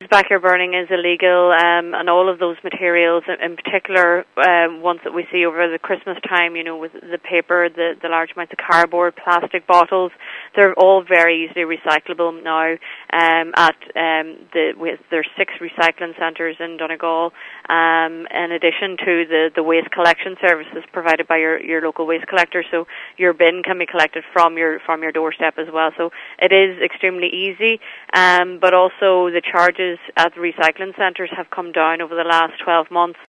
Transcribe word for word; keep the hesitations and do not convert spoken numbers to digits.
backyard burning is illegal, um, and all of those materials, in particular, um, ones that we see over the Christmas time, you know, with the paper, the, the large amounts of cardboard, plastic bottles, they're all very easily recyclable now. Um, at um, the with, there's six recycling centres in Donegal, um, in addition to the, the waste collection services provided by your, your local waste collector. So your bin can be collected from your from your doorstep as well. So it is extremely easy, um, but also the charges at the recycling centres have come down over the last twelve months.